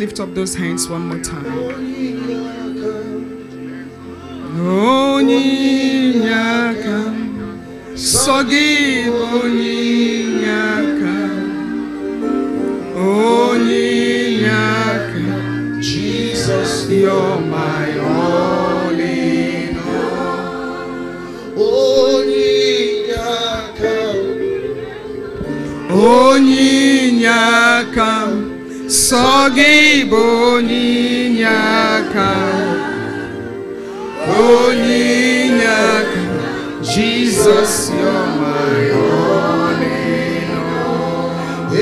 lift up those hands one more time. Onyinaka, sogi onyinaka, onyinaka, Jesus, you're my all in all. Onyinaka, sogi onyinaka, onyinaka, Jesus, you're my all in all.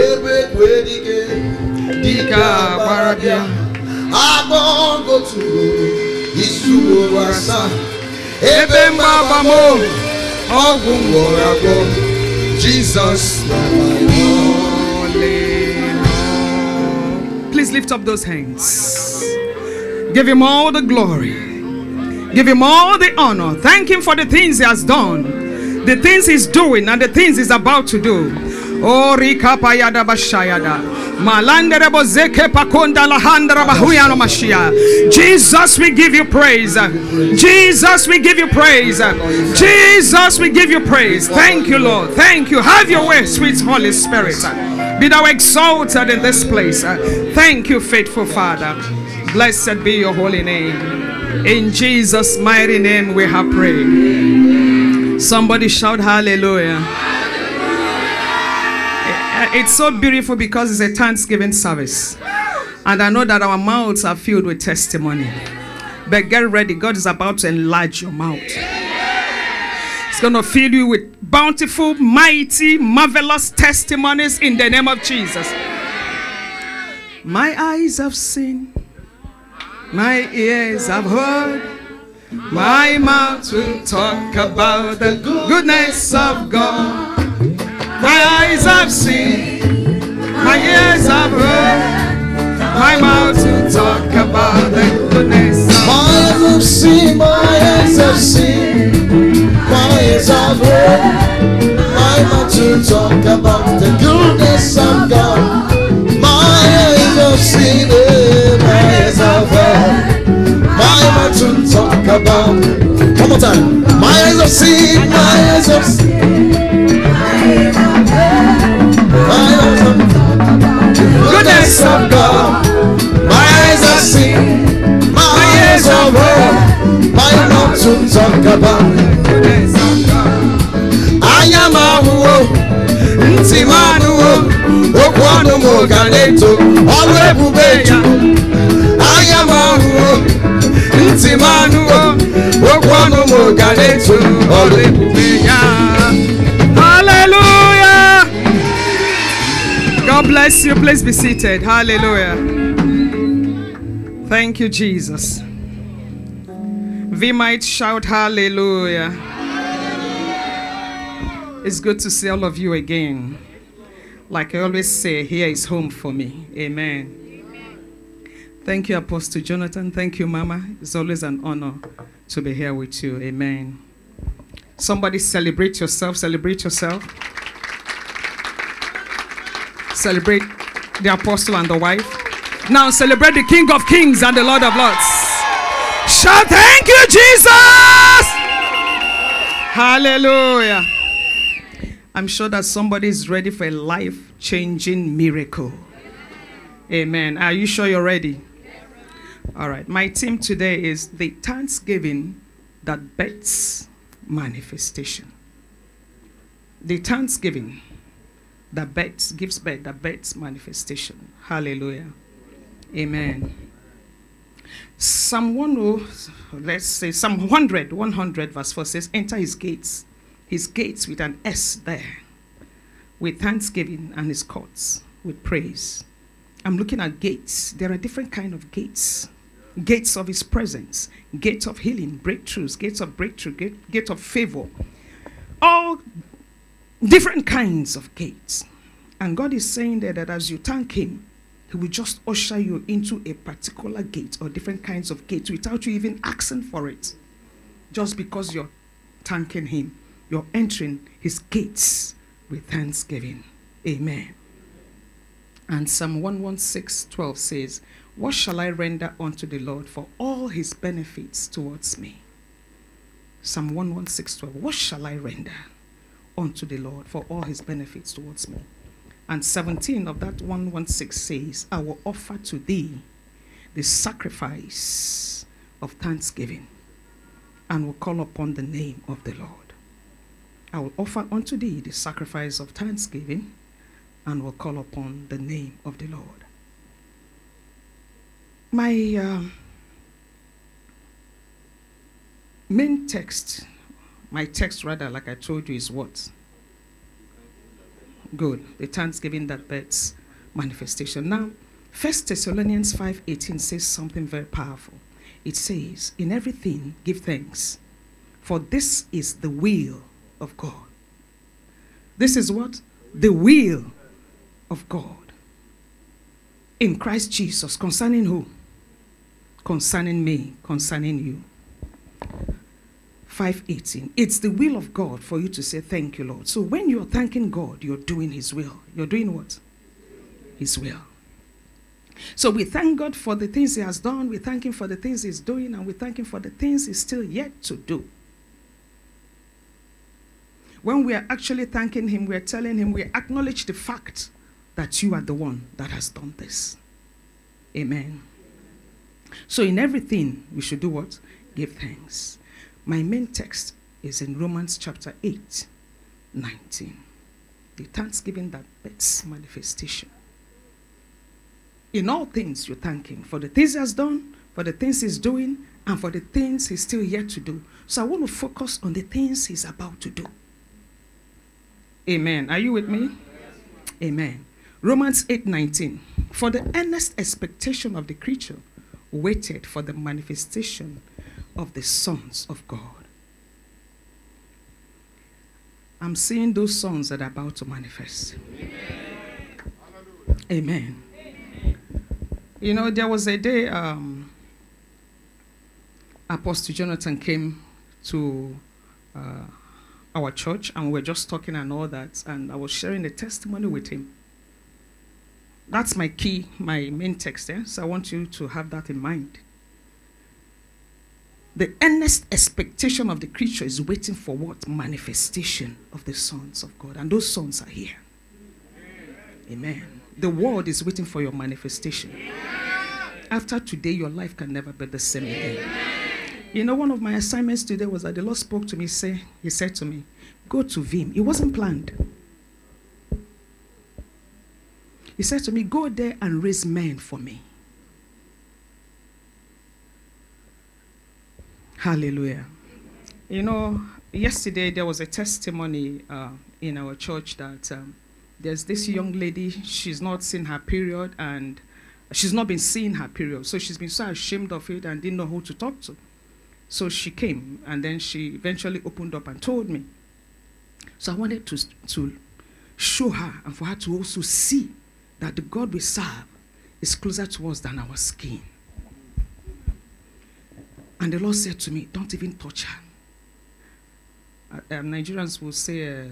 Dika barabia, abongo tu, isu wasa, ebe mabamo, ogumborabo, Jesus, you're my all in all. Please lift up those hands. Give him all the glory. Give him all the honor. Thank him for the things he has done, the things he's doing, and the things he's about to do. Oh, Rikapayada Bashayada. Malanderebo Zeke Pakonda Lahandra Bahuyano Mashia. Jesus, we give you praise. Jesus, we give you praise. Jesus, we give you praise. Thank you, Lord. Thank you. Have your way, sweet Holy Spirit. Be thou exalted in this place. Thank you, faithful Father. Blessed be your holy name. In Jesus' mighty name we have prayed. Somebody shout hallelujah. It's so beautiful because it's a Thanksgiving service. And I know that our mouths are filled with testimony. But get ready. God is about to enlarge your mouth. It's going to fill you with bountiful, mighty, marvelous testimonies in the name of Jesus. My eyes have seen. My ears have heard, my mouth will talk about the goodness of God. My eyes have seen, my ears have heard, my mouth will talk about the goodness of God. My eyes have seen, my ears have seen, my ears have heard, my mouth will talk about the goodness of God. My eyes have seen it, my ears have heard, my mouth to talk about. One more time. My eyes have seen, my eyes have seen, my ears have heard, my mouth to talk about the goodness of God. My eyes have seen, my ears have heard, my mouth to talk about the goodness of God. I am a Ntimanuo, Okwano Moganeto, Olebubeja. I am a Ntimanuo, Okwano Moganeto, Olebubeja. Hallelujah. God bless you. Please be seated. Hallelujah. Thank you, Jesus. We might shout hallelujah. It's good to see all of you again. Like I always say, here is home for me. Amen. Thank you, Apostle Jonathan. Thank you, Mama. It's always an honor to be here with you. Amen. Somebody celebrate yourself. Celebrate yourself. Celebrate the apostle and the wife. Now celebrate the King of Kings and the Lord of Lords. Shout, thank you, Jesus. Hallelujah. I'm sure that somebody is ready for a life-changing miracle. Amen. Are you sure you're ready? All right. My theme today is the thanksgiving that bets manifestation. The thanksgiving that bets, gives birth, that bets manifestation. Hallelujah. Amen. Psalm 100 verse 4 says, enter his gates with an S there, with thanksgiving, and his courts with praise. I'm looking at gates. There are different kind of gates. Gates of his presence, gates of healing, breakthroughs, gates of breakthrough, gate of favor. All different kinds of gates. And God is saying there that as you thank him, he will just usher you into a particular gate or different kinds of gates without you even asking for it. Just because you're thanking him, you're entering his gates with thanksgiving. Amen. And Psalm 116:12 says, What shall I render unto the Lord for all his benefits towards me? Psalm 116:12. What shall I render unto the Lord for all his benefits towards me? And 17 of that 116 says, I will offer to thee the sacrifice of thanksgiving and will call upon the name of the Lord. I will offer unto thee the sacrifice of thanksgiving and will call upon the name of the Lord. My main text, my text rather, like I told you, is what? Good. The thanksgiving that births manifestation. Now, 1 Thessalonians 5:18 says something very powerful. It says, in everything give thanks, for this is the will of God. This is what? The will of God in Christ Jesus. Concerning who? Concerning me, concerning you. 5:18. It's the will of God for you to say, thank you, Lord. So when you're thanking God, you're doing his will. You're doing what? His will. So we thank God for the things he has done. We thank him for the things he's doing. And we thank him for the things he's still yet to do. When we are actually thanking him, we are telling him, we acknowledge the fact that you are the one that has done this. Amen. So in everything, we should do what? Give thanks. My main text is in Romans chapter 8:19. The thanksgiving that births manifestation. In all things, you thank him for the things he has done, for the things he's doing, and for the things he's still yet to do. So I want to focus on the things he's about to do. Amen. Are you with me? Amen. Romans 8:19. For the earnest expectation of the creature waited for the manifestation of the sons of God. I'm seeing those sons that are about to manifest. Amen. Amen. You know, there was a day Apostle Jonathan came to our church, and we were just talking and all that, and I was sharing a testimony with him. That's my main text there, so I want you to have that in mind. The earnest expectation of the creature is waiting for what? Manifestation of the sons of God, and those sons are here. Amen. The world is waiting for your manifestation. After today, your life can never be the same again. You know, one of my assignments today was that the Lord spoke to me, he said to me, go to Vim. It wasn't planned. He said to me, go there and raise men for me. Hallelujah. You know, yesterday there was a testimony in our church that there's this young lady, she's not seen her period, and she's not been seeing her period. So she's been so ashamed of it and didn't know who to talk to. So she came, and then she eventually opened up and told me. So I wanted to show her, and for her to also see that the God we serve is closer to us than our skin. And the Lord said to me, don't even touch her. Nigerians will say,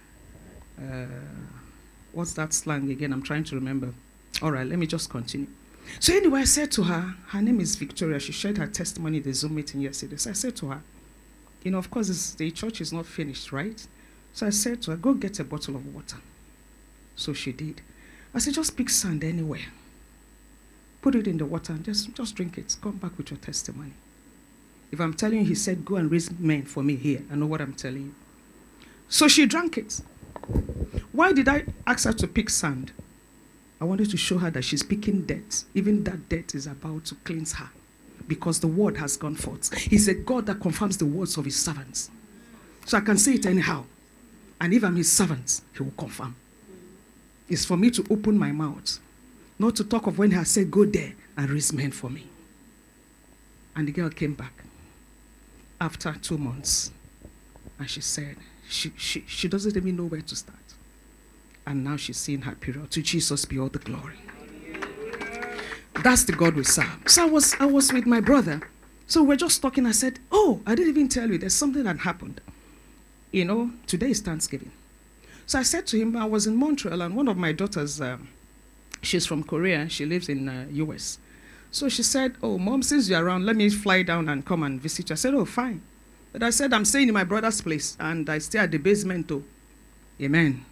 what's that slang again? I'm trying to remember. All right, let me just continue. So anyway, I said to her, her name is Victoria. She shared her testimony at the Zoom meeting yesterday. So I said to her, you know, of course, the church is not finished, right? So I said to her, go get a bottle of water. So she did. I said, just pick sand anywhere. Put it in the water and just drink it. Come back with your testimony. If I'm telling you, he said, go and raise men for me here. I know what I'm telling you. So she drank it. Why did I ask her to pick sand? I wanted to show her that she's picking dirt. Even that dirt is about to cleanse her, because the word has gone forth. He's a God that confirms the words of his servants. So I can say it anyhow. And if I'm his servant, he will confirm. It's for me to open my mouth, not to talk of when I said, go there and raise men for me. And the girl came back after 2 months. And she said, she doesn't even know where to start. And now she's seeing her period. To Jesus be all the glory. That's the God we serve. So I was with my brother. So we're just talking. I said, oh, I didn't even tell you. There's something that happened. You know, today is Thanksgiving. So I said to him, I was in Montreal, and one of my daughters, she's from Korea. She lives in US. So she said, oh, Mom, since you're around, let me fly down and come and visit you. I said, oh, fine. But I said, I'm staying in my brother's place, and I stay at the basement too. Amen.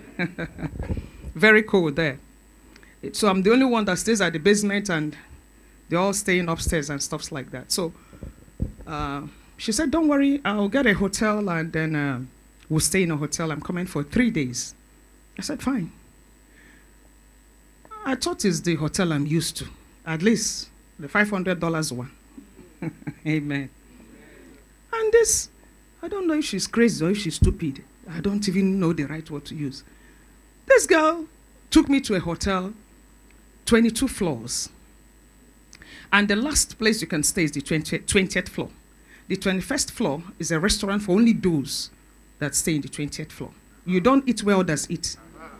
Very cold there. So I'm the only one that stays at the basement, and they're all staying upstairs and stuff like that. So she said, don't worry, I'll get a hotel, and then we'll stay in a hotel. I'm coming for 3 days. I said, fine. I thought it's the hotel I'm used to. At least the $500 one. Amen. And this, I don't know if she's crazy or if she's stupid. I don't even know the right word to use. This girl took me to a hotel, 22 floors. And the last place you can stay is the 20th floor. The 21st floor is a restaurant for only those that stay in the 20th floor. You don't eat where others eat.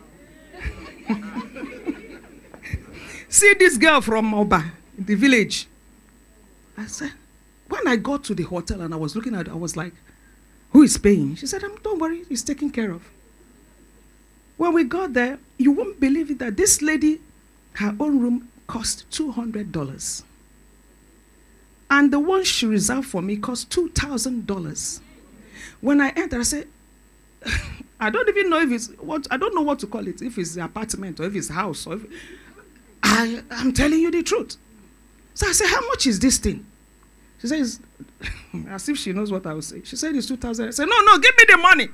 See this girl from Oba, the village. I said, when I got to the hotel and I was looking at it, I was like, who is paying? She said, don't worry, it's taken care of. When we got there, you won't believe it that this lady, her own room cost $200. And the one she reserved for me cost $2,000. When I entered, I said, I don't even know if it's what, I don't know what to call it, if it's the apartment or if it's a house. Or if, I'm telling you the truth. So I said, how much is this thing? She says, as if she knows what I would say. She said, it's 2,000. I said, no, give me the money.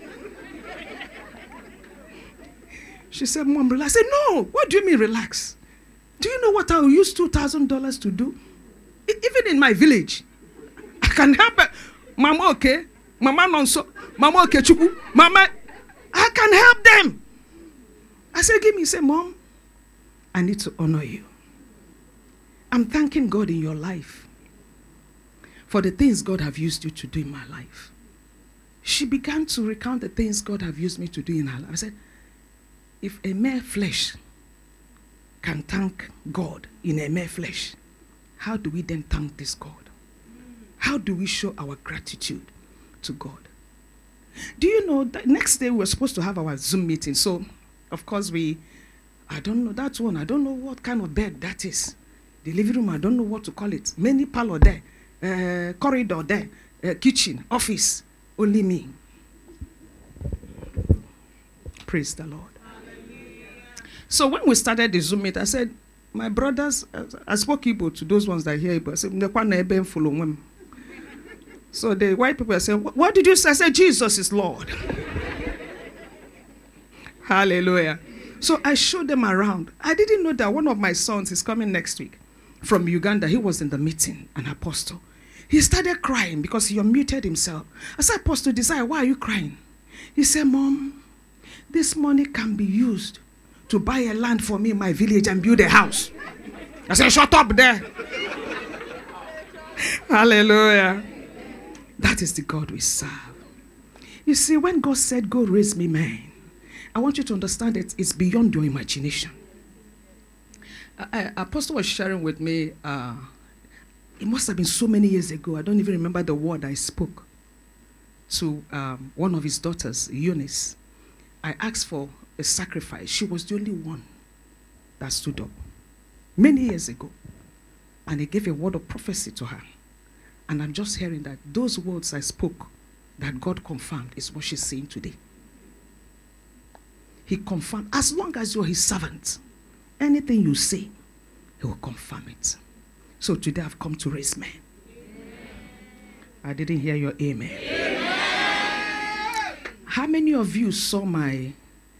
She said, Mom, relax. I said, no, what do you mean relax? Do you know what I will use $2,000 to do? Even in my village, I can help it. Mama, okay. Mama, nonso. Mama, okay, chuku. Mama, I can help them. I said, give me. He said, Mom, I need to honor you. I'm thanking God in your life for the things God have used you to do in my life. She began to recount the things God have used me to do in her life. I said, if a mere flesh can thank God in a mere flesh, how do we then thank this God? How do we show our gratitude to God? Do you know that next day we were supposed to have our Zoom meeting? So, of course, I don't know that one. I don't know what kind of bed that is. The living room, I don't know what to call it. Many parlor there, corridor there, kitchen, office, only me. Praise the Lord. So when we started the Zoom meeting, I said, my brothers, I spoke Igbo to those ones that hear Igbo. I said, so the white people said, what did you say? I said, Jesus is Lord. Hallelujah. So I showed them around. I didn't know that one of my sons is coming next week from Uganda. He was in the meeting, an apostle. He started crying because he unmuted himself. I said, Apostle Desire, why are you crying? He said, Mom, this money can be used to buy a land for me in my village and build a house. I said, shut up there. Hallelujah. That is the God we serve. You see, when God said, go raise me men, I want you to understand that it's beyond your imagination. Apostle was sharing with me, it must have been so many years ago, I don't even remember the word I spoke to one of his daughters, Eunice. I asked for a sacrifice. She was the only one that stood up many years ago. And he gave a word of prophecy to her. And I'm just hearing that those words I spoke, that God confirmed, is what she's saying today. He confirmed, as long as you're his servant, anything you say, he will confirm it. So today I've come to raise men. I didn't hear your amen. How many of you saw my,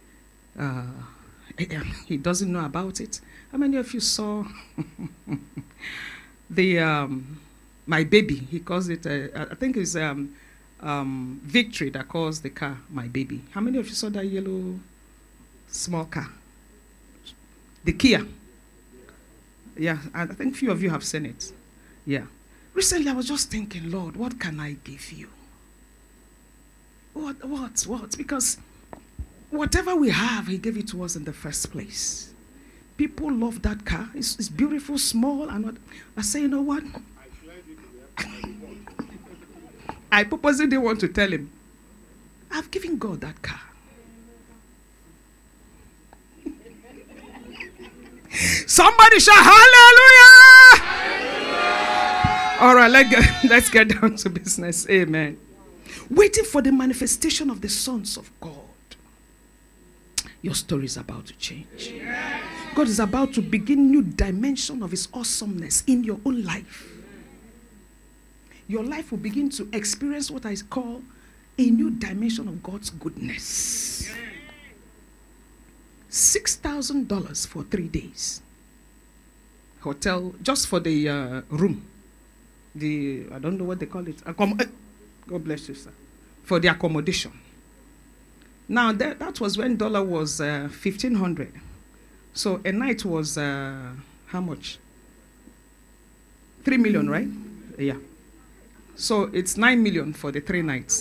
he doesn't know about it. How many of you saw the, my baby? He calls it, I think it's Victory that calls the car my baby. How many of you saw that yellow small car? The Kia. Yeah, I think few of you have seen it. Yeah. Recently I was just thinking, Lord, what can I give you? What? Because whatever we have, he gave it to us in the first place. People love that car. It's beautiful, small, and what. I say, you know what? I purposely didn't want to tell him. I've given God that car. Somebody shout hallelujah! All right, let's get down to business. Amen. Waiting for the manifestation of the sons of God. Your story is about to change. God is about to begin new dimension of his awesomeness in your own life. Your life will begin to experience what I call a new dimension of God's goodness. $6,000 for 3 days. Hotel, just for the room. I don't know what they call it. God bless you, sir. For the accommodation. Now, that was when dollar was 1,500. So a night was how much? 3 million, right? Yeah. So it's 9 million for the 3 nights.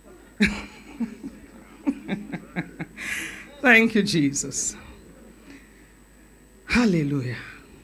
Thank you, Jesus. Hallelujah.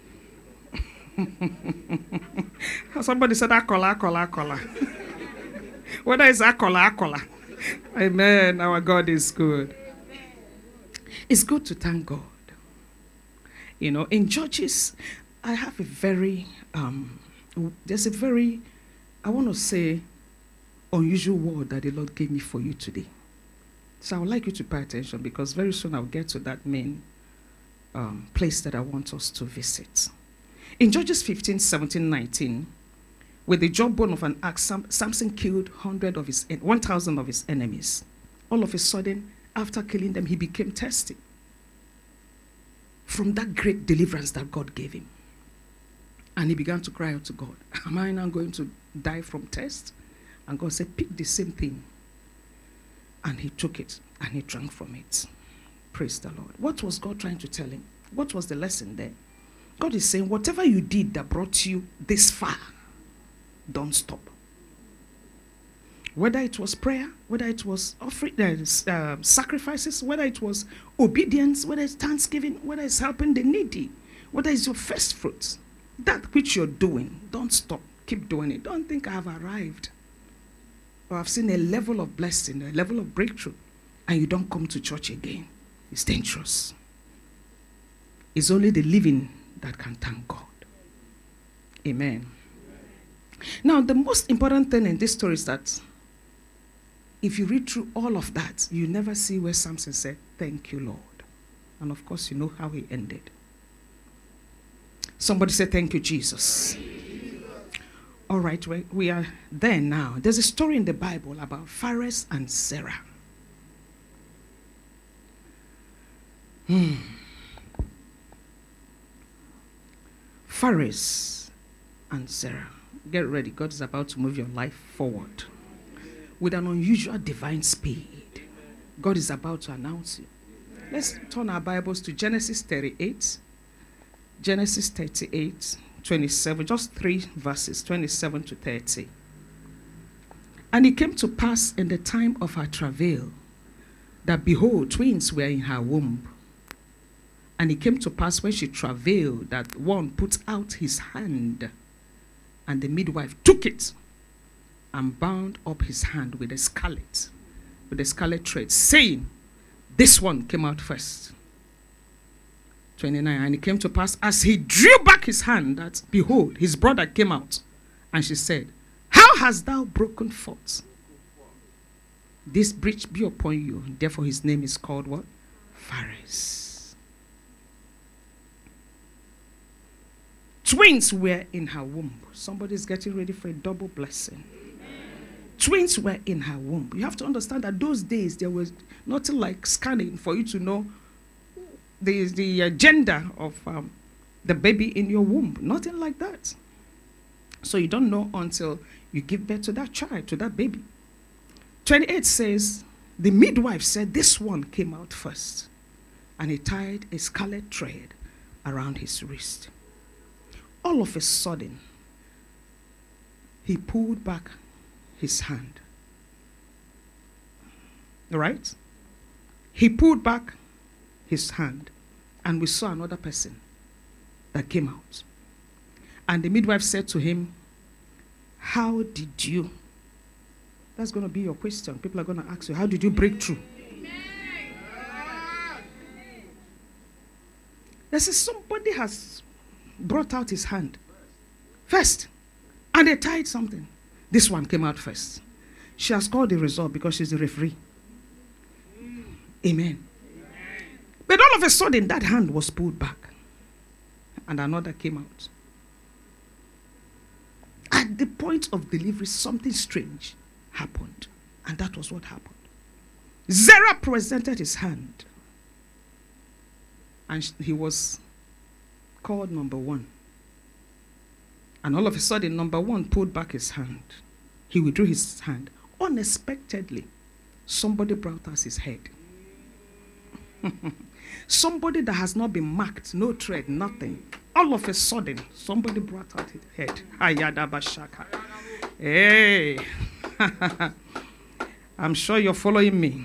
Somebody said akola. Whether it's akola. Amen. Our God is good. It's good to thank God. You know, in Judges, I have a very, there's a very, I want to say, unusual word that the Lord gave me for you today. So I would like you to pay attention because very soon I'll get to that main place that I want us to visit. In Judges 15, 17, 19, with the jawbone of an axe, Samson killed 1,000 of his enemies. All of a sudden, after killing them, he became thirsty from that great deliverance that God gave him. And he began to cry out to God, am I now going to die from thirst? And God said, pick the same thing. And he took it and he drank from it. Praise the Lord. What was God trying to tell him? What was the lesson there? God is saying, whatever you did that brought you this far, don't stop. Whether it was prayer, whether it was offering sacrifices, whether it was obedience, whether it's thanksgiving, whether it's helping the needy, whether it's your first fruits, that which you're doing, don't stop. Keep doing it. Don't think I have arrived or I've seen a level of blessing, a level of breakthrough, and you don't come to church again. It's dangerous. It's only the living that can thank God. Amen. Now, the most important thing in this story is that if you read through all of that, you never see where Samson said, thank you, Lord. And of course, you know how he ended. Somebody say, thank you, Jesus. All right, we are there now. There's a story in the Bible about Phares and Sarah. Phares and Sarah. Get ready. God is about to move your life forward with an unusual divine speed. God is about to announce you. Let's turn our Bibles to Genesis 38. Genesis 38, 27. Just 3 verses, 27 to 30. And it came to pass in the time of her travail that, behold, twins were in her womb. And it came to pass when she travailed that one put out his hand, and the midwife took it and bound up his hand with a scarlet thread, saying, this one came out first. 29. And it came to pass as he drew back his hand that, behold, his brother came out. And she said, how hast thou broken forth? This breach be upon you. Therefore his name is called what? Phares. Twins were in her womb. Somebody's getting ready for a double blessing. Twins were in her womb. You have to understand that those days there was nothing like scanning for you to know the gender of the baby in your womb. Nothing like that. So you don't know until you give birth to that child, to that baby. 28 says, the midwife said, this one came out first. And he tied a scarlet thread around his wrist. All of a sudden, he pulled back his hand. All right? He pulled back his hand, and we saw another person that came out. And the midwife said to him, how did you? That's going to be your question. People are going to ask you, how did you break through? They say somebody has brought out his hand first, and And they tied something. This one came out first. She has called the result because she's the referee. Amen. But all of a sudden, that hand was pulled back. And another came out. At the point of delivery, something strange happened. And that was what happened. Zerah presented his hand. And he was called number one. And all of a sudden, number one pulled back his hand. He withdrew his hand. Unexpectedly, somebody brought us his head. Somebody that has not been marked, no thread, nothing. All of a sudden, somebody brought out his head. Ayadabashaka. Hey. I'm sure you're following me.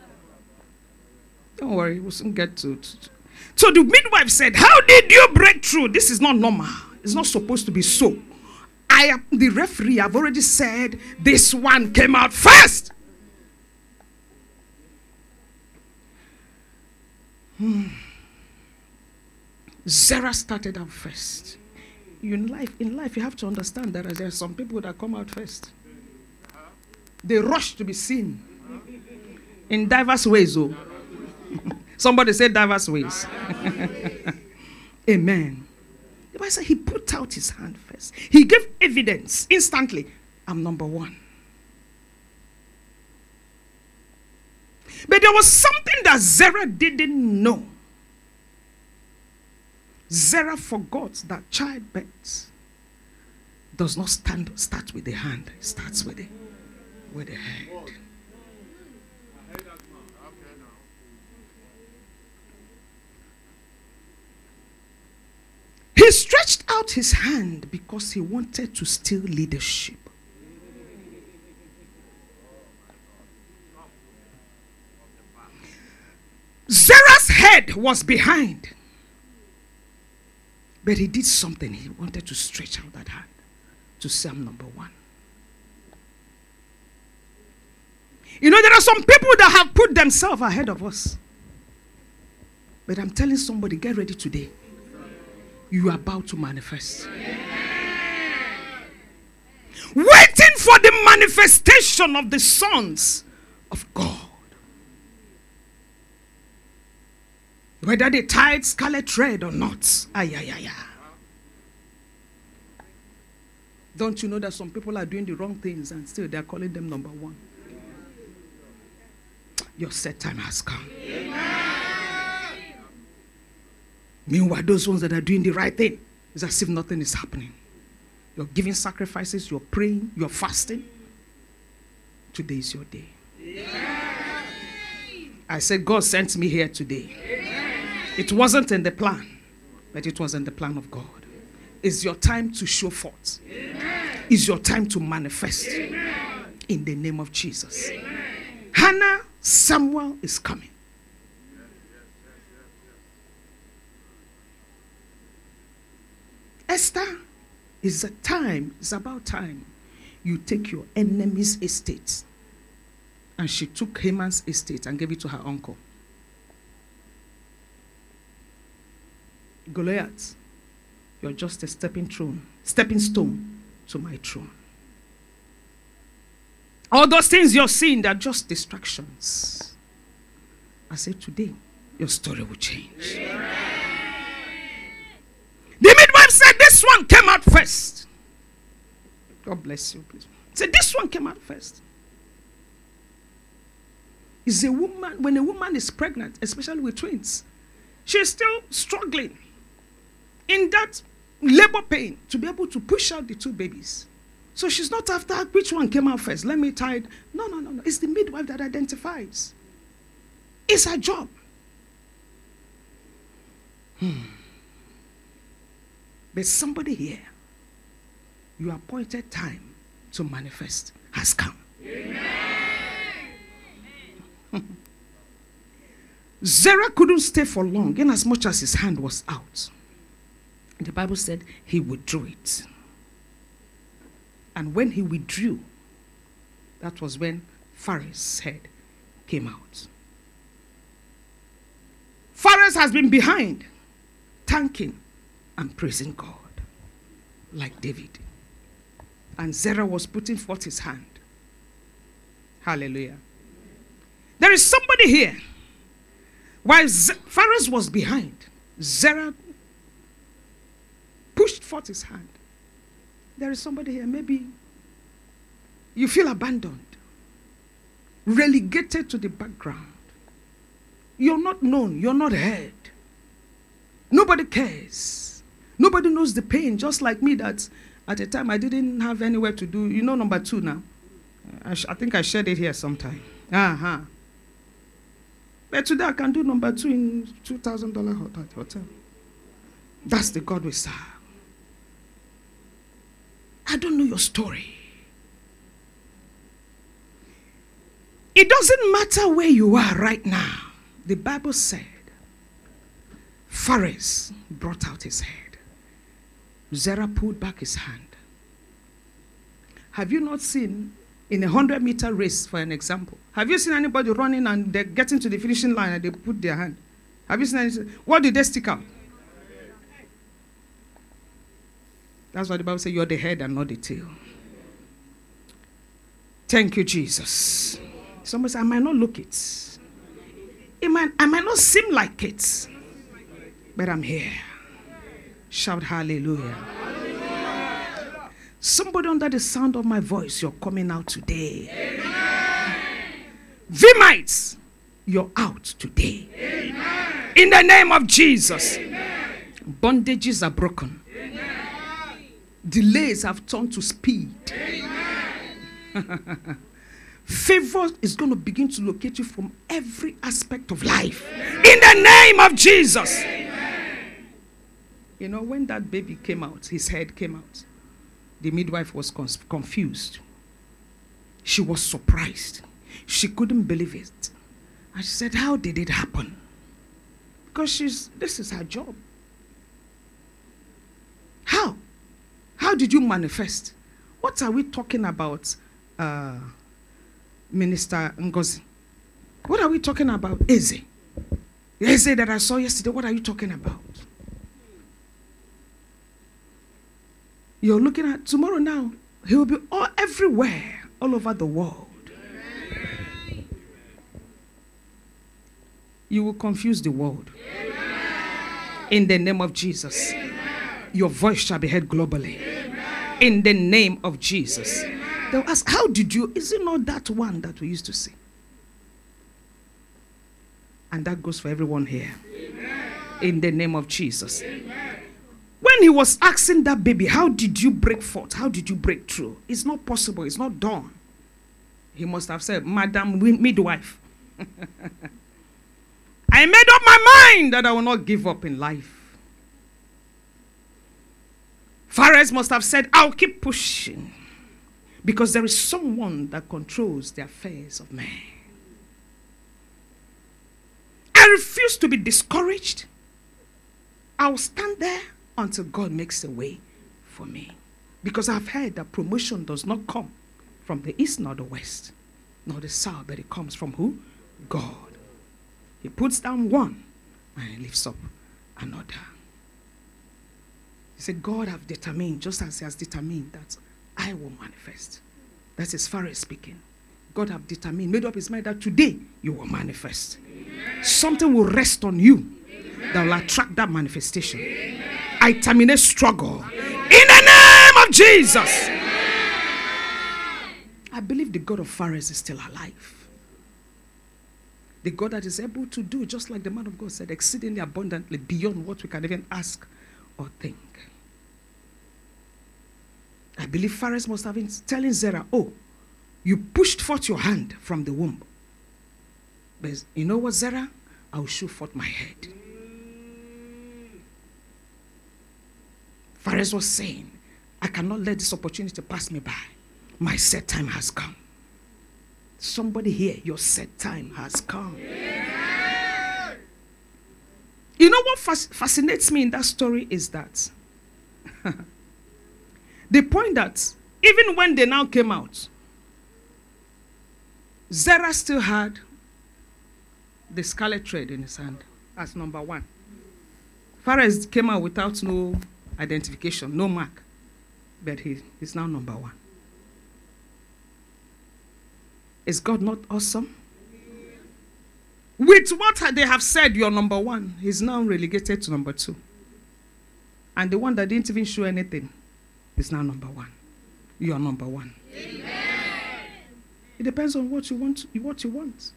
Don't worry, we'll soon get to it. So the midwife said, how did you break through? This is not normal. It's not supposed to be so. I am the referee. I've already said this one came out first. Zerah started out first. In life, you have to understand that there are some people that come out first. They rush to be seen in diverse ways. Oh. Somebody said diverse ways. Amen. The Bible said he put out his hand first. He gave evidence instantly. I'm number one. But there was something that Zerah didn't know. Zerah forgot that childbirth does not start with the hand. It starts with the head. He stretched out his hand because he wanted to steal leadership. Zerah's head was behind. But he did something. He wanted to stretch out that hand to say, I'm number one. You know, there are some people that have put themselves ahead of us. But I'm telling somebody, get ready today. You are about to manifest. Waiting for the manifestation of the sons of God. Whether they tied scarlet thread or not. Don't you know that some people are doing the wrong things and still they are calling them number one? Your set time has come. Meanwhile, those ones that are doing the right thing, it's as if nothing is happening. You're giving sacrifices, you're praying, you're fasting. Today is your day. I said, God sent me here today. It wasn't in the plan, but it was in the plan of God. It's your time to show forth. It's your time to manifest. In the name of Jesus. Hannah, Samuel is coming. Esther, it's about time you take your enemy's estate. And she took Haman's estate and gave it to her uncle. Goliath, you're just a stepping stone to my throne. All those things you're seeing, they're just distractions. I say today, your story will change. Amen. The midwife said this one came out first. God bless you, please. Said this one came out first. Is a woman, when a woman is pregnant, especially with twins, she's still struggling in that labor pain to be able to push out the two babies. So she's not after which one came out first. Let me tie it. No. It's the midwife that identifies. It's her job. But somebody here, your appointed time to manifest has come. Amen. Zerah couldn't stay for long, in as much as his hand was out. The Bible said he withdrew it. And when he withdrew, that was when Pharez' head came out. Pharez has been behind, thanking and praising God, like David. And Zerah was putting forth his hand. Hallelujah. There is somebody here. While Phares was behind, Zerah pushed forth his hand. There is somebody here. Maybe you feel abandoned, relegated to the background. You're not known. You're not heard. Nobody cares. Nobody knows the pain, just like me that at a time I didn't have anywhere to do. You know number 2 now. I think I shared it here sometime. But today I can do number 2 in $2,000 hotel. That's the God we serve. I don't know your story. It doesn't matter where you are right now. The Bible said, Phares brought out his head. Zerah pulled back his hand. Have you not seen in a 100-meter race, for an example, have you seen anybody running and they're getting to the finishing line and they put their hand? Have you seen anything? What did they stick out? That's what the Bible says, you're the head and not the tail. Thank you, Jesus. Somebody said, I might not look it. I might not seem like it. But I'm here. Shout hallelujah. Somebody under the sound of my voice, you're coming out today. Vimites, you're out today. Amen. In the name of Jesus. Amen. Bondages are broken. Amen. Delays have turned to speed. Favor is going to begin to locate you from every aspect of life. Amen. In the name of Jesus. Amen. You know, when that baby came out, his head came out, the midwife was confused. She was surprised. She couldn't believe it. And she said, how did it happen? Because this is her job. How? How did you manifest? What are we talking about, Minister Ngozi? What are we talking about? Eze. Eze that I saw yesterday, what are you talking about? You're looking at tomorrow now. He will be everywhere, all over the world. Amen. You will confuse the world. Amen. In the name of Jesus. Amen. Your voice shall be heard globally. Amen. In the name of Jesus. Amen. They'll ask, how did you? Is it not that one that we used to see? And that goes for everyone here. Amen. In the name of Jesus. Amen. When he was asking that baby, how did you break forth? How did you break through? It's not possible. It's not done. He must have said, Madam Midwife, I made up my mind that I will not give up in life. Phares must have said, I'll keep pushing. Because there is someone that controls the affairs of man. I refuse to be discouraged. I'll stand there until God makes a way for me. Because I've heard that promotion does not come from the east nor the west, nor the south, but it comes from who? God. He puts down one and he lifts up another. He said, God have determined, just as he has determined that I will manifest. That's as far as speaking. God have determined, made up his mind that today you will manifest. Amen. Something will rest on you. Amen. That will attract that manifestation. Amen. I terminate struggle. Amen. In the name of Jesus. Amen. I believe the God of Phares is still alive. The God that is able to do, just like the man of God said, exceedingly abundantly beyond what we can even ask or think. I believe Phares must have been telling Zerah, oh, you pushed forth your hand from the womb. But you know what, Zerah? I'll show forth my head. Phares was saying, I cannot let this opportunity pass me by. My set time has come. Somebody here, your set time has come. Yeah. You know what fascinates me in that story is that the point that even when they now came out, Zerah still had the scarlet thread in his hand as number one. Phares came out without no identification, no mark. But he's now number one. Is God not awesome? With what they have said, you're number one. He's now relegated to number two. And the one that didn't even show anything is now number one. You are number one. Amen. It depends on what you want.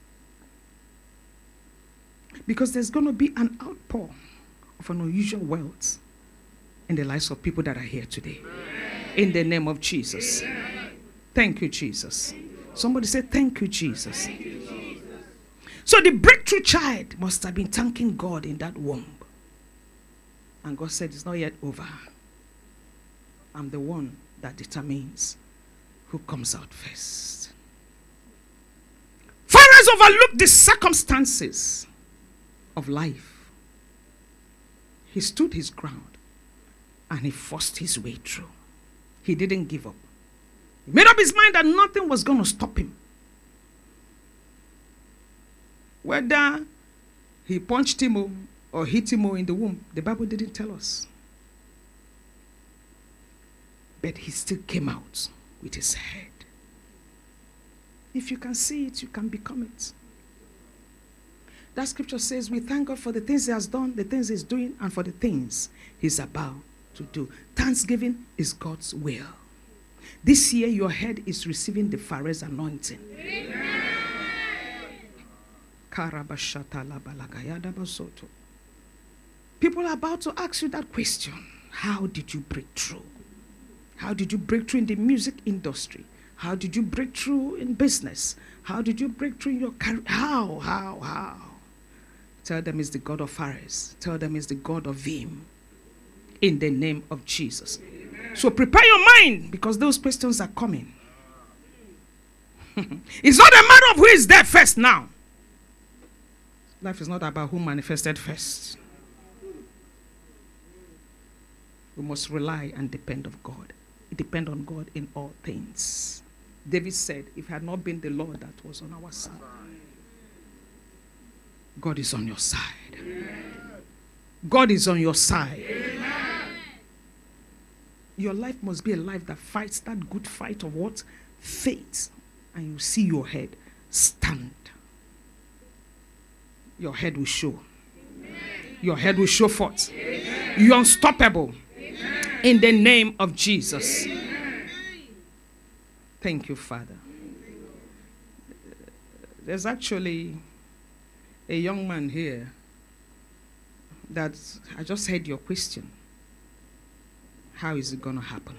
Because there's going to be an outpour of an unusual wealth in the lives of people that are here today. Amen. In the name of Jesus. Amen. Thank you, Jesus. Somebody say, thank you, Jesus. Thank you, Jesus. So the breakthrough child must have been thanking God in that womb. And God said, it's not yet over. I'm the one that determines who comes out first. Pharaoh overlooked the circumstances of life. He stood his ground and he forced his way through. He didn't give up. He made up his mind that nothing was going to stop him. Whether he punched him or hit him in the womb, the Bible didn't tell us. But he still came out with his head. If you can see it, you can become it. That scripture says, we thank God for the things he has done, the things he's doing, and for the things he's about to do. Thanksgiving is God's will. This year, your head is receiving the Pharaoh's anointing. Amen. People are about to ask you that question. How did you break through? How did you break through in the music industry? How did you break through in business? How did you break through in your career? How? Tell them it's the God of Pharaohs. Tell them it's the God of Vim. In the name of Jesus. Amen. So prepare your mind because those questions are coming. It's not a matter of who is there first now. Life is not about who manifested first. We must rely and depend on God. Depend on God in all things. David said, if it had not been the Lord that was on our side, God is on your side. Amen. God is on your side. Amen. Your life must be a life that fights that good fight of what? Faith. And you see your head stand. Your head will show. Amen. Your head will show forth. Amen. You're unstoppable. Amen. In the name of Jesus. Amen. Thank you, Father. There's actually a young man here that I just heard your question. How is it going to happen?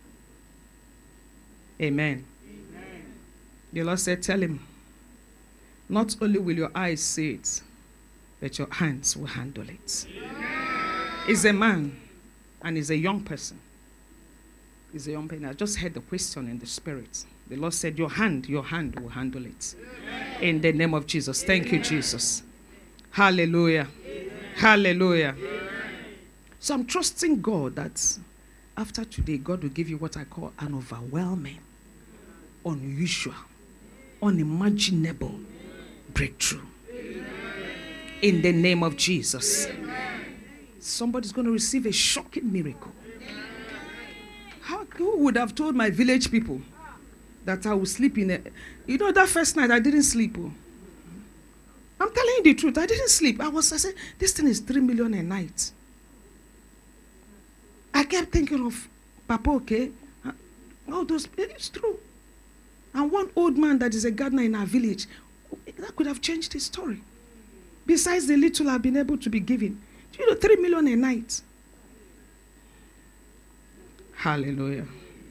Amen. Amen. The Lord said, tell him, not only will your eyes see it, but your hands will handle it. Amen. He's a man and he's a young person. He's a young person. I just heard the question in the spirit. The Lord said, your hand will handle it. Amen. In the name of Jesus. Thank you, Jesus. Hallelujah. Amen. Hallelujah. Amen. So I'm trusting God that after today, God will give you what I call an overwhelming, unusual, unimaginable breakthrough. Amen. In the name of Jesus. Amen. Somebody's going to receive a shocking miracle. Who would have told my village people that I would sleep in a... You know, that first night I didn't sleep. I'm telling you the truth. I didn't sleep. I said, this thing is 3 million a night. I kept thinking of Papa, okay? All those... It's true. And one old man that is a gardener in our village, that could have changed his story. Besides the little I've been able to be given. Do you know 3 million a night? Hallelujah.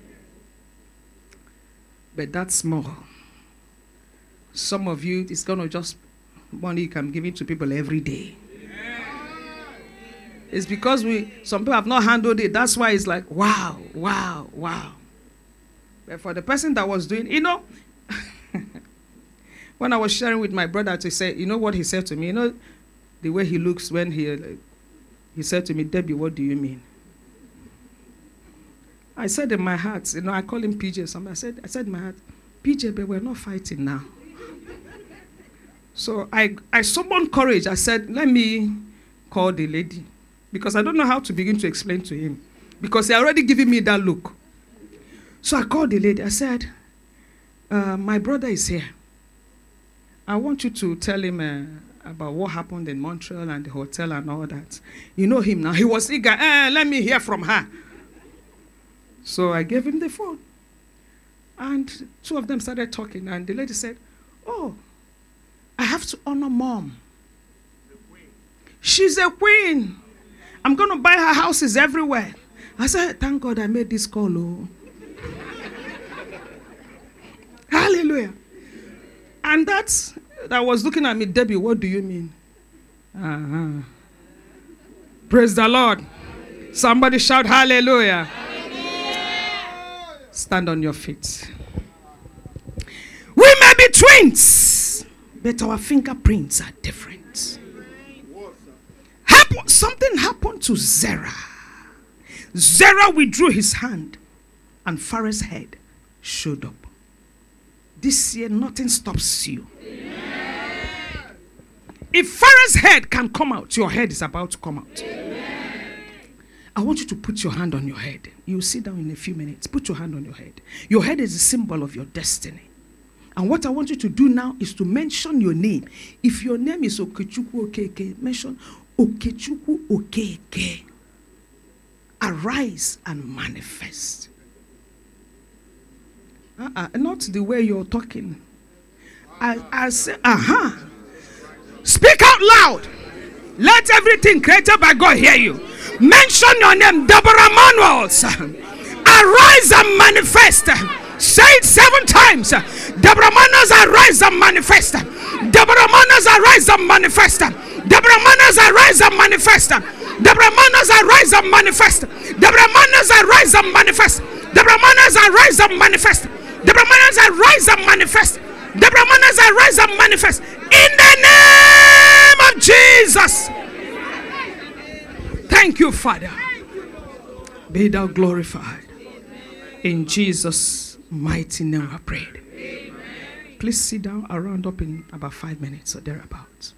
But that's small. Some of you, it's going to just money you can give it to people every day. It's because some people have not handled it. That's why it's like, wow. But for the person that was doing, you know, when I was sharing with my brother to say, you know what he said to me? You know, the way he looks when he said to me, Debbie, what do you mean? I said in my heart, you know, I call him PJ. I said in my heart, PJ, but we're not fighting now. So I summoned courage. I said, let me call the lady. Because I don't know how to begin to explain to him. Because he already given me that look. So I called the lady. I said, My brother is here. I want you to tell him about what happened in Montreal and the hotel and all that. You know him now. He was eager. Let me hear from her. So I gave him the phone. And two of them started talking. And the lady said, oh, I have to honor mom. She's a queen. I'm going to buy her houses everywhere. I said, thank God I made this call. Oh. Hallelujah. And that was looking at me, Debbie, what do you mean? Uh-huh. Praise the Lord. Somebody shout hallelujah. Hallelujah. Stand on your feet. We may be twins, but our fingerprints are different. Something happened to Zerah. Zerah withdrew his hand and Pharaoh's head showed up. This year, nothing stops you. Amen. If Pharaoh's head can come out, your head is about to come out. Amen. I want you to put your hand on your head. You'll sit down in a few minutes. Put your hand on your head. Your head is a symbol of your destiny. And what I want you to do now is to mention your name. If your name is Okechukwu Okeke, mention Okechukwu Okeke. Arise and manifest. Not the way you're talking. I say, Speak out loud. Let everything created by God hear you. Mention your name, Deborah Manuels. Arise and manifest. Say it 7 times. Deborah Manuels, arise and manifest. Deborah Manuels, arise and manifest. Deborah Manuels, arise and manifest. Deborah Manuels, arise and manifest. Deborah Manuels, arise and manifest. Deborah Manuels, arise and manifest. Deborah Manuels, arise and manifest. Deborah Manuels, arise and manifest. In the name of Jesus. Thank you, Father. Be thou glorified. In Jesus' mighty name I prayed. Please sit down. I'll round up in about 5 minutes or thereabouts.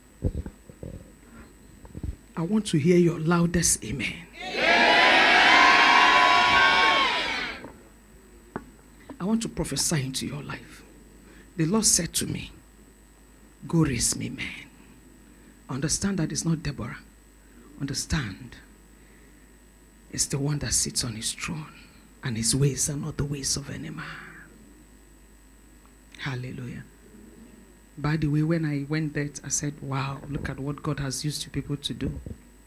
I want to hear your loudest amen. I want to prophesy into your life. The Lord said to me, go raise me, man. Understand that it's not Deborah. Understand, it's the one that sits on his throne, and his ways are not the ways of any man. Hallelujah. By the way, when I went there, I said, wow, look at what God has used you people to do.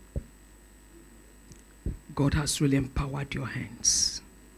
God has really empowered your hands.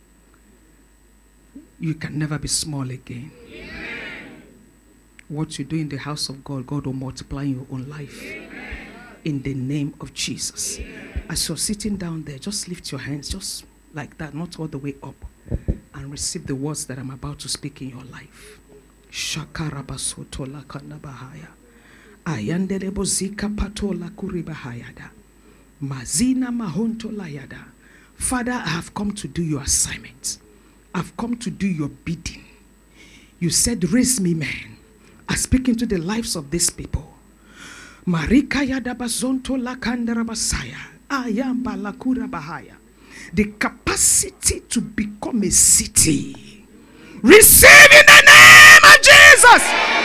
You can never be small again. Amen. What you do in the house of God, God will multiply in your own life. Amen. In the name of Jesus. Amen. As you're sitting down there, just lift your hands, just like that, not all the way up, and receive the words that I'm about to speak in your life. Shakarabasotola kanabahaya. Ayandelebo zika patola kuribahayada. Mazina mahonto layada. Father, I have come to do your assignment. I've come to do your bidding. You said, raise me, man. I speak into the lives of these people. Marika yadabazonto lakandarabasaya. Ayamba lakura bahaya. The capacity to become a city. Receive in the name of Jesus.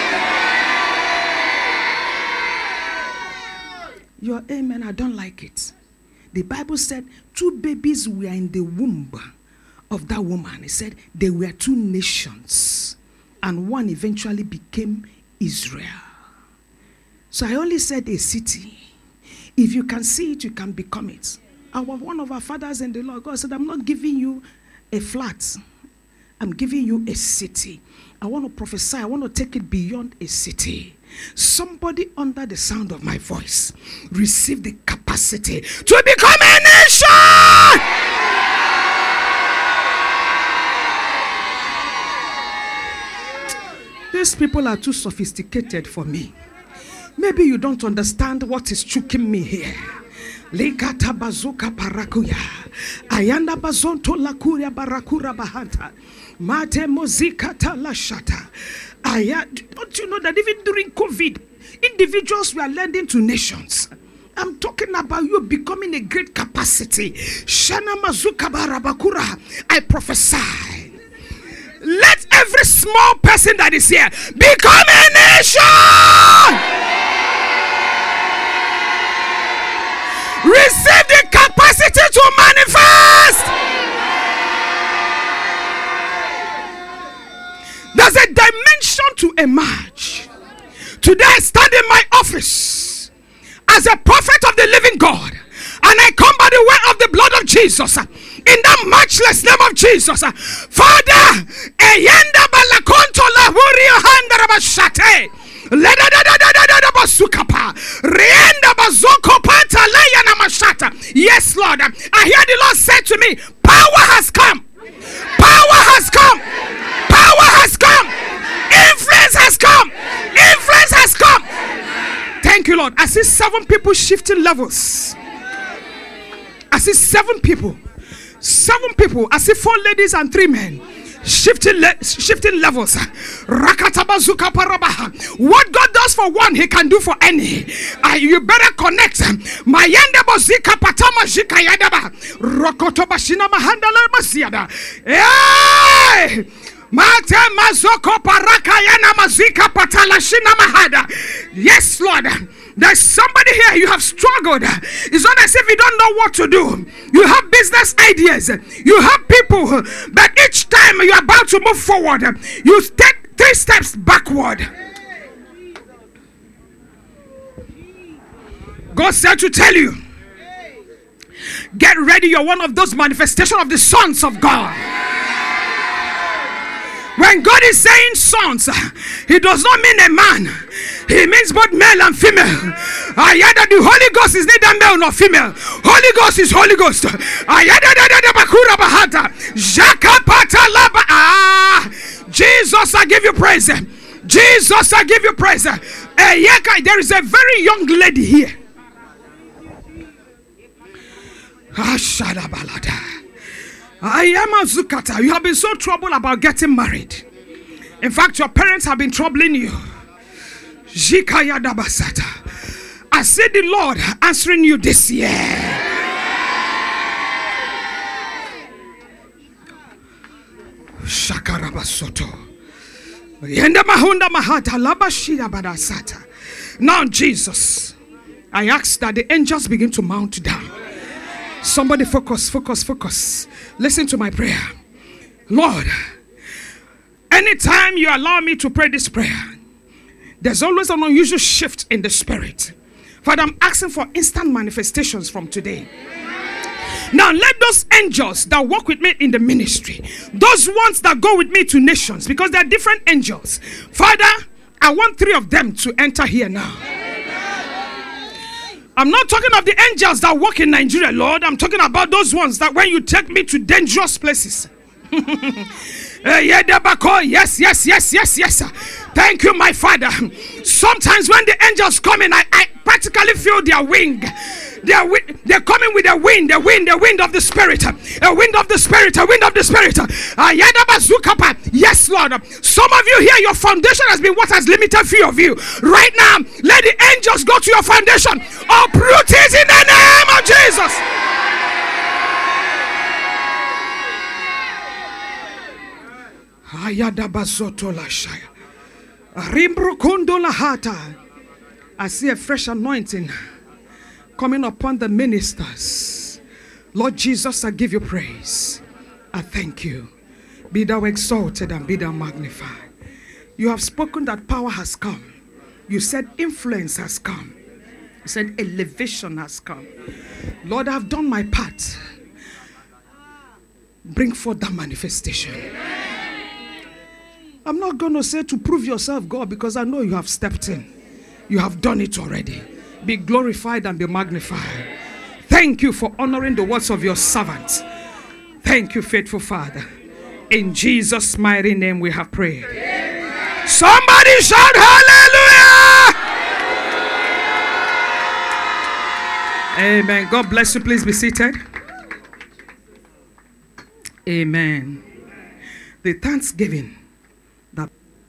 Your amen, I don't like it. The Bible said 2 babies were in the womb of that woman. It said they were 2 nations, and one eventually became Israel. So I only said a city. If you can see it, you can become it. One of our fathers in the Lord, God said, I'm not giving you a flat. I'm giving you a city. I want to prophesy. I want to take it beyond a city. Somebody under the sound of my voice, receive the capacity to become a nation. These people are too sophisticated for me. Maybe you don't understand what is choking me here. Legata bazuka parakuya. Ayanda bazonto lakuria barakura bahanta. Mate mozika talashata. Don't you know that even during COVID, individuals were lending to nations? I'm talking about you becoming a great capacity. Shana mazuka barabakura. I prophesy. Let every small person that is here, become a nation. Receive the capacity to manifest. There's a dimension to emerge. Today I stand in my office as a prophet of the living God, and I come by the way of the blood of Jesus, in the matchless name of Jesus. Father, eyenda balakonto la hurio handa rabashate. Yes, Lord. I hear the Lord say to me, power has come. Power has come. Power has come. Influence has come. Influence has come. Thank you, Lord. I see 7 people shifting levels. I see 7 people. 7 people. I see 4 ladies and 3 men. Shifting levels. What God does for one, He can do for any. You better connect. Mayende bozika patama jika yadaba. Rokoto bashina mahandala masiada. Hey! Mate mazoko paraka yana mazika patalashina mahada. Yes, Lord. There's somebody here, you have struggled. It's not as if you don't know what to do. You have business ideas. You have people. But each time you're about to move forward, you take 3 steps backward. God said to tell you, get ready. You're one of those manifestations of the sons of God. When God is saying sons, He does not mean a man. He means both male and female. Ayada, the Holy Ghost is neither male nor female. Holy Ghost is Holy Ghost. Ayada bakura bahata. Jakapata laba. Jesus, I give you praise. Jesus, I give you praise. There is a very young lady here. Ashadabalada. I am a Zukata. You have been so troubled about getting married. In fact, your parents have been troubling you. Jikaya dabasata. I see the Lord answering you this year. Shakarabasoto. Yenda mahunda mahata labashida badasata. Now, Jesus, I ask that the angels begin to mount down. Somebody focus. Listen to my prayer. Lord, anytime you allow me to pray this prayer, there's always an unusual shift in the spirit. Father, I'm asking for instant manifestations from today. Now let those angels that work with me in the ministry, those ones that go with me to nations, because there are different angels. Father, I want 3 of them to enter here now. I'm not talking of the angels that work in Nigeria, Lord. I'm talking about those ones that when you take me to dangerous places. Yes. Thank you, my Father. Sometimes when the angels come in, I practically feel their wing. They're coming with a wind, the wind of the Spirit, a wind of the Spirit. Yes, Lord. Some of you here, your foundation has been what has limited few of you. Right now, let the angels go to your foundation. Uproot it in the name of Jesus. I see a fresh anointing coming upon the ministers. Lord Jesus, I give you praise. I thank you. Be thou exalted and be thou magnified. You have spoken that power has come. You said influence has come. You said elevation has come. Lord, I have done my part. Bring forth that manifestation. I'm not going to say to prove yourself, God, because I know you have stepped in. You have done it already. Be glorified and be magnified. Thank you for honoring the words of your servants. Thank you, faithful Father. In Jesus' mighty name we have prayed. Amen. Somebody shout hallelujah! Amen. God bless you. Please be seated. Amen. The thanksgiving that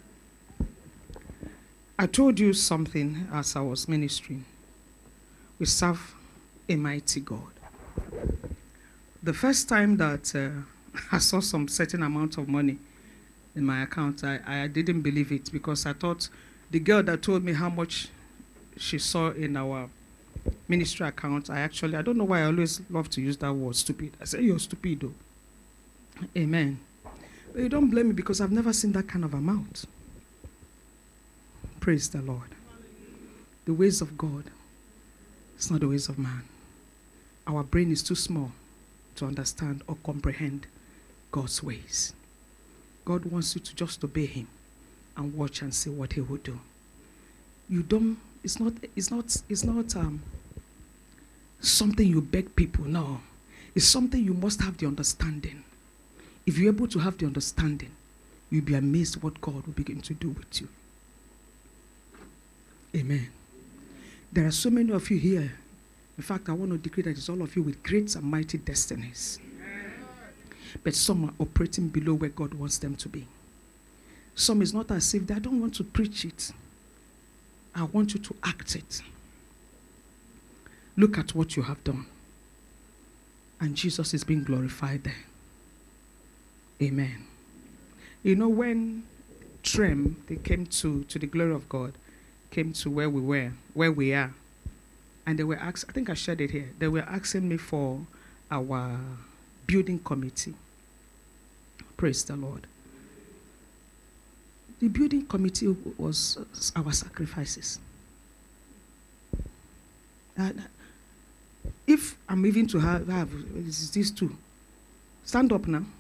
I told you something as I was ministering. We serve a mighty God. The first time that I saw some certain amount of money in my account. I didn't believe it because I thought the girl that told me how much she saw in our ministry account, I don't know why I always love to use that word, stupid. I say, you're stupid though. Amen. But you don't blame me because I've never seen that kind of amount. Praise the Lord. The ways of God, it's not the ways of man. Our brain is too small to understand or comprehend God's ways. God wants you to just obey him and watch and see what he will do. It's not something you beg people, no. It's something you must have the understanding. If you're able to have the understanding, you'll be amazed what God will begin to do with you. Amen. There are so many of you here. In fact, I want to decree that it's all of you with great and mighty destinies. But some are operating below where God wants them to be. Some is not as if they don't want to preach it. I want you to act it. Look at what you have done. And Jesus is being glorified there. Amen. You know, when Trem, they came to the glory of God, came to where we are, and they were asked, I think I shared it here, they were asking me for our building committee. Praise the Lord. The building committee was our sacrifices. If I'm even to have these two, stand up now.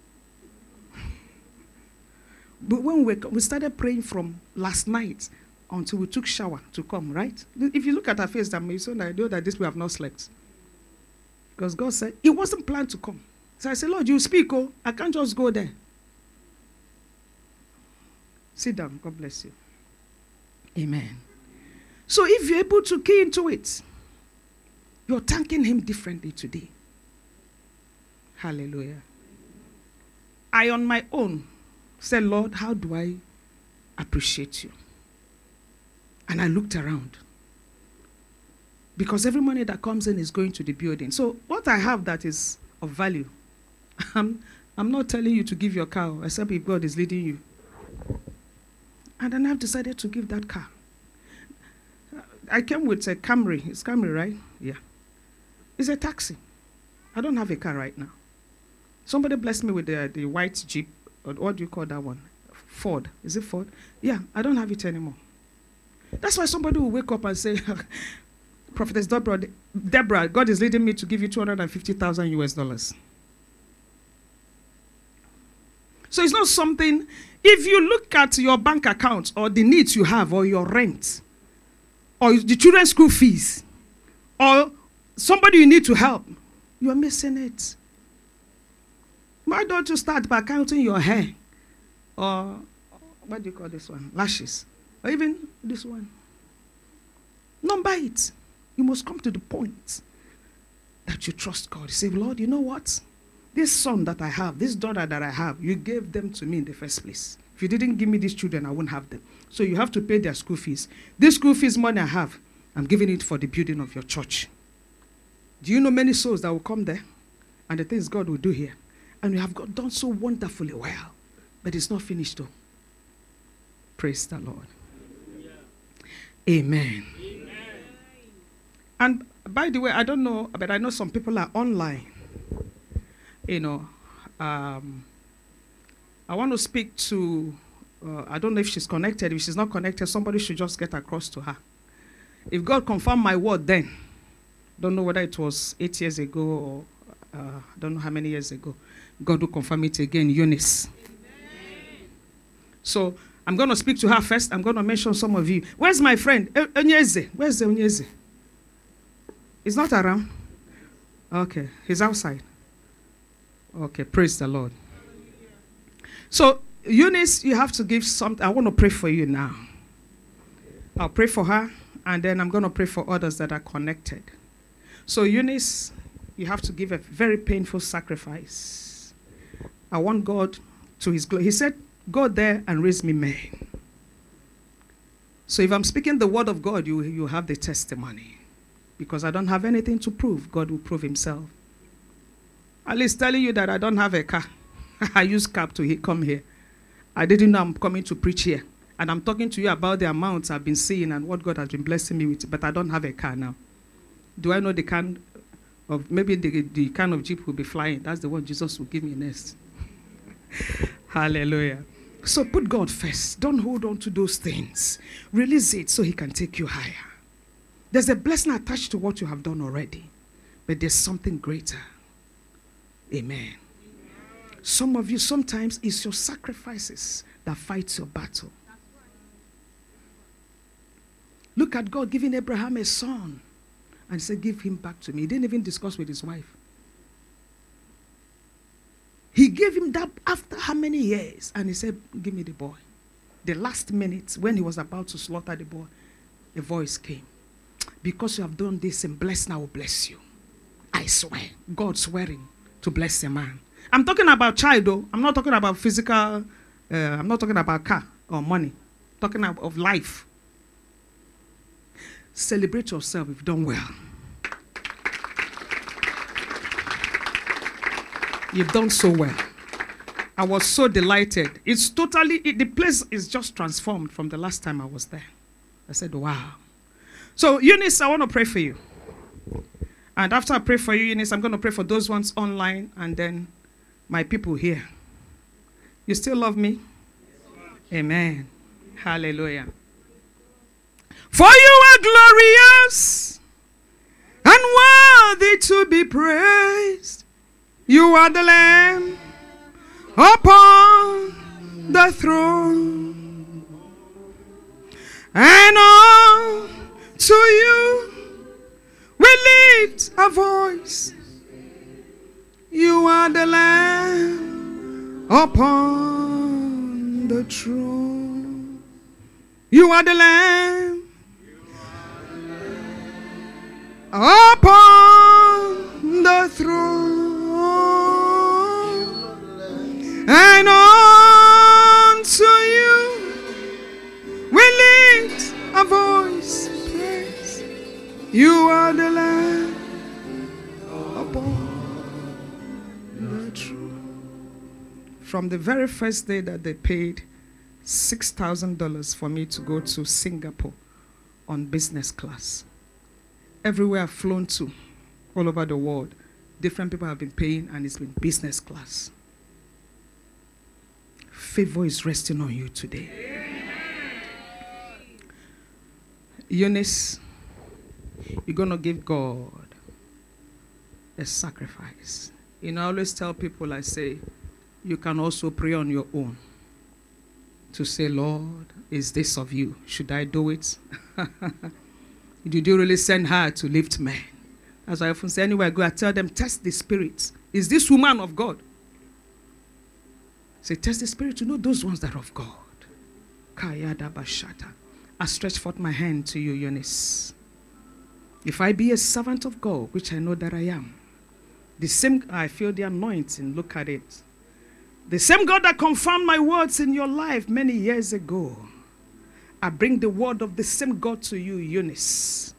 But when we started praying from last night until we took shower to come, right? If you look at our face, I know that this we have not slept. Because God said, it wasn't planned to come. So I said, Lord, you speak, oh, I can't just go there. Sit down, God bless you. Amen. So if you're able to key into it, you're thanking him differently today. Hallelujah. I on my own said, Lord, how do I appreciate you? And I looked around. Because every money that comes in is going to the building. So what I have that is of value, I'm not telling you to give your car, except if God is leading you. And then I've decided to give that car. I came with a Camry. It's Camry, right? Yeah. It's a taxi. I don't have a car right now. Somebody blessed me with the white Jeep. Or what do you call that one? Ford. Is it Ford? Yeah, I don't have it anymore. That's why somebody will wake up and say, Prophetess Deborah, God is leading me to give you $250,000 US. So it's not something, if you look at your bank account or the needs you have or your rent or the children's school fees or somebody you need to help, you are missing it. Why don't you start by counting your hair or what do you call this one? Lashes. Or even this one. Number it. You must come to the point that you trust God. You say, Lord, you know what? This son that I have, this daughter that I have, you gave them to me in the first place. If you didn't give me these children, I wouldn't have them. So you have to pay their school fees. This school fees money I have, I'm giving it for the building of your church. Do you know many souls that will come there? And the things God will do here. And we have done so wonderfully well. But it's not finished though. Praise the Lord. Amen. Amen. And by the way, I don't know, but I know some people are online. You know, I want to speak to, I don't know if she's connected. If she's not connected, somebody should just get across to her. If God confirmed my word then, don't know whether it was 8 years ago or I don't know how many years ago, God will confirm it again, Eunice. Amen. So I'm going to speak to her first. I'm going to mention some of you. Where's my friend? Onyeze. Where's the Onyeze? He's not around? Okay. He's outside. Okay. Praise the Lord. So, Eunice, you have to give something. I want to pray for you now. I'll pray for her, and then I'm going to pray for others that are connected. So, Eunice, you have to give a very painful sacrifice. I want God to his glory. He said, go there and raise me men. So if I'm speaking the word of God, you have the testimony. Because I don't have anything to prove. God will prove himself. At least telling you that I don't have a car. I use cab to come here. I didn't know I'm coming to preach here. And I'm talking to you about the amounts I've been seeing and what God has been blessing me with. But I don't have a car now. Do I know the kind of, maybe the kind of Jeep will be flying? That's the one Jesus will give me next. Hallelujah. So put God first. Don't hold on to those things. Release it so he can take you higher. There's a blessing attached to what you have done already. But there's something greater. Amen. Some of you, sometimes it's your sacrifices that fights your battle. Look at God giving Abraham a son. And he said, give him back to me. He didn't even discuss with his wife. He gave him that after how many years? And he said, give me the boy. The last minute, when he was about to slaughter the boy, a voice came. Because you have done this and blessed, I will bless you. I swear. God swearing to bless a man. I'm talking about child, though. I'm not talking about physical. I'm not talking about car or money. I'm talking of life. Celebrate yourself if you've done well. You've done so well. I was so delighted. It's totally, the place is just transformed from the last time I was there. I said, wow. So, Eunice, I want to pray for you. And after I pray for you, Eunice, I'm going to pray for those ones online and then my people here. You still love me? Amen. Hallelujah. For you are glorious and worthy to be praised. You are the Lamb upon the throne. And all to you we lift our voice. You are the Lamb upon the throne. You are the Lamb upon the throne, and unto you we lift a voice. Praise. You are the Lamb upon the throne. From the very first day that they paid $6,000 for me to go to Singapore on business class, everywhere I've flown to, all over the world, different people have been paying, and it's been business class. Favor is resting on you today. Eunice, you're going to give God a sacrifice. You know, I always tell people, I say, you can also pray on your own to say, Lord, is this of you? Should I do it? Did you really send her to lift men? As I often say, anywhere I go, I tell them, test the spirit. Is this woman of God? Say, test the spirit to know those ones that are of God. Kayada Bashata. I stretch forth my hand to you, Eunice. If I be a servant of God, which I know that I am, the same, I feel the anointing, look at it. The same God that confirmed my words in your life many years ago, I bring the word of the same God to you, Eunice.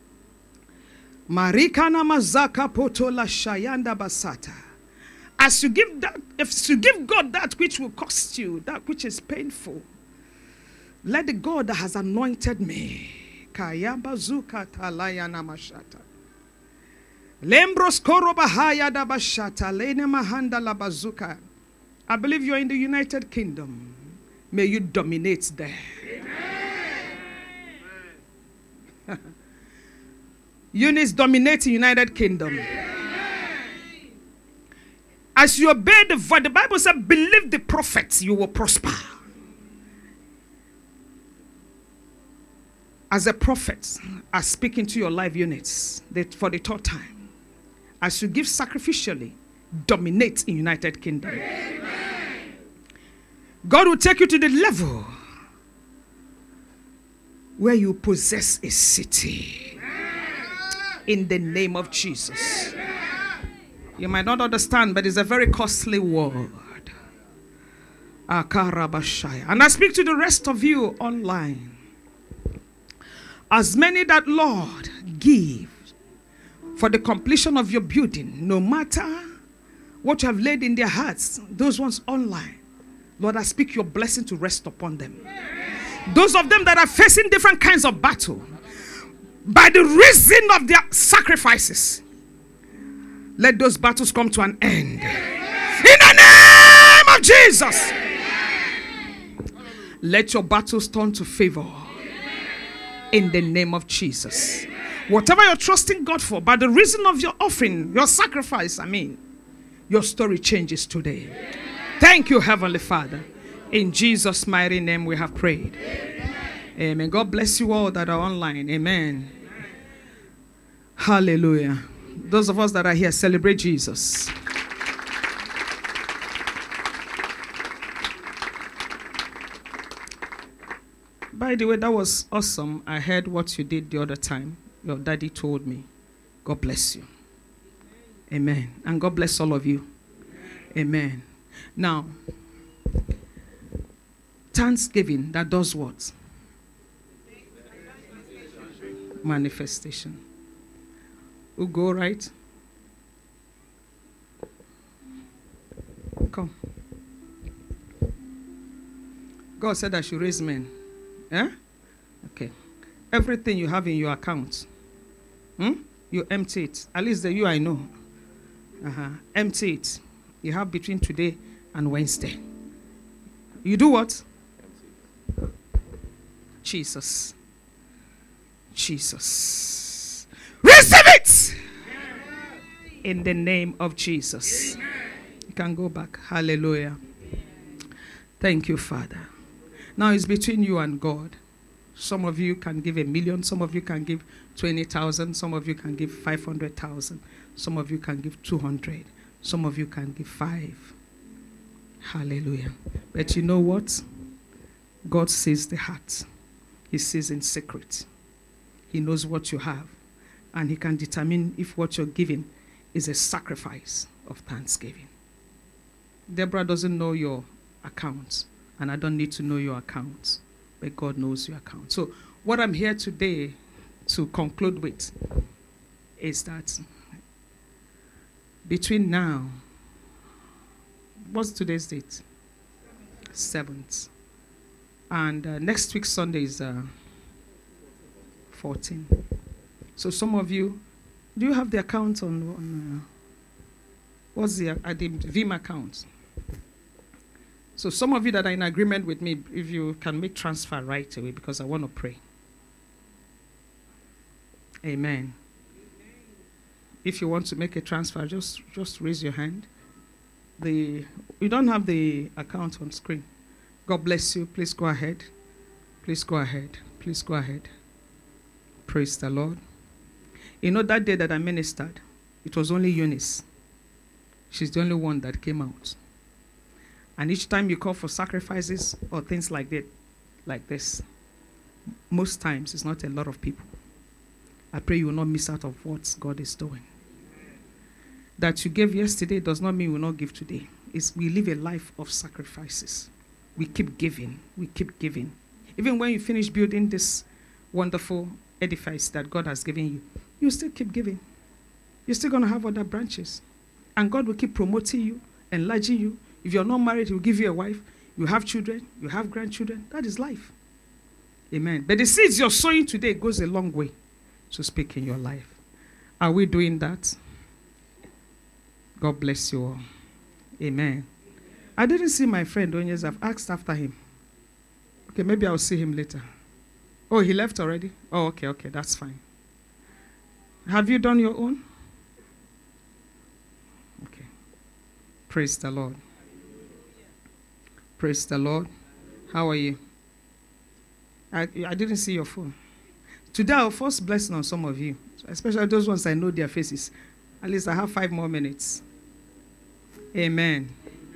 Marikana mazaka potola shayanda basata. As you give that, if you give God that which will cost you, that which is painful, let the God that has anointed me, kayamba zuka talayana mashata, lembros korobahaya da bashata, lene mahanda la bazuka. I believe you're in the United Kingdom. May you dominate there. Eunice, dominating United Kingdom. As you obey the voice, the Bible said, believe the prophets, you will prosper. As a prophet, I speak into your life, Eunice, for the third time. As you give sacrificially, dominate in United Kingdom. God will take you to the level where you possess a city. In the name of Jesus. You might not understand, but it's a very costly word. And I speak to the rest of you online. As many that, Lord, give for the completion of your building, no matter what you have laid in their hearts, those ones online, Lord, I speak your blessing to rest upon them. Those of them that are facing different kinds of battle, by the reason of their sacrifices, let those battles come to an end. In the name of Jesus. Let your battles turn to favor. In the name of Jesus. Whatever you're trusting God for, by the reason of your offering, your sacrifice, your story changes today. Thank you, Heavenly Father. In Jesus' mighty name we have prayed. Amen. God bless you all that are online. Amen. Hallelujah. Those of us that are here, celebrate Jesus. By the way, that was awesome. I heard what you did the other time. Your daddy told me. God bless you. Amen. And God bless all of you. Amen. Now, thanksgiving, that does what? Manifestation. We'll go, right? Come. God said I should raise men. Eh? Okay. Everything you have in your account, you empty it. At least the you I know. Empty it. You have between today and Wednesday. You do what? Jesus. Jesus. Receive it! In the name of Jesus. You can go back. Hallelujah. Thank you, Father. Now it's between you and God. Some of you can give 1 million. Some of you can give 20,000. Some of you can give 500,000. Some of you can give 200. Some of you can give 5. Hallelujah. But you know what? God sees the heart. He sees in secret. He knows what you have. And he can determine if what you're giving is a sacrifice of thanksgiving. Deborah doesn't know your account. And I don't need to know your account. But God knows your account. So what I'm here today to conclude with is that between now, what's today's date? 7th. And next week Sunday is 14. So some of you, do you have the account on what's the Vim account? So some of you that are in agreement with me, if you can make transfer right away, because I want to pray. Amen. If you want to make a transfer, just raise your hand. You don't have the account on screen. God bless you. Please go ahead. Please go ahead. Please go ahead. Praise the Lord. You know, that day that I ministered, it was only Eunice. She's the only one that came out. And each time you call for sacrifices or things like that, like this, most times it's not a lot of people. I pray you will not miss out of what God is doing. That you gave yesterday does not mean we will not give today. We live a life of sacrifices. We keep giving. We keep giving. Even when you finish building this wonderful edifice that God has given you, you still keep giving. You're still going to have other branches. And God will keep promoting you, enlarging you. If you're not married, he will give you a wife. You have children. You have grandchildren. That is life. Amen. But the seeds you're sowing today goes a long way to speak in your life. Are we doing that? God bless you all. Amen. I didn't see my friend Onyez. I've asked after him. Okay, maybe I'll see him later. Oh, he left already? Oh, okay, that's fine. Have you done your own? Okay. Praise the Lord. Praise the Lord. How are you? I didn't see your phone. Today I'll first blessing on some of you, especially those ones I know their faces. At least I have 5 more minutes. Amen.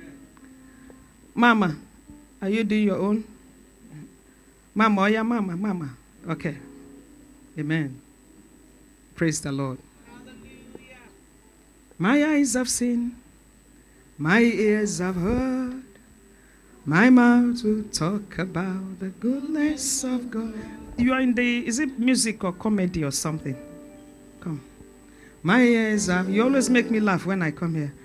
Mama, are you doing your own? Mama, oh yeah, mama. Okay. Amen. Praise the Lord. Hallelujah. My eyes have seen, my ears have heard, my mouth will talk about the goodness of God. You are in is it music or comedy or something? Come. My ears have, you always make me laugh when I come here.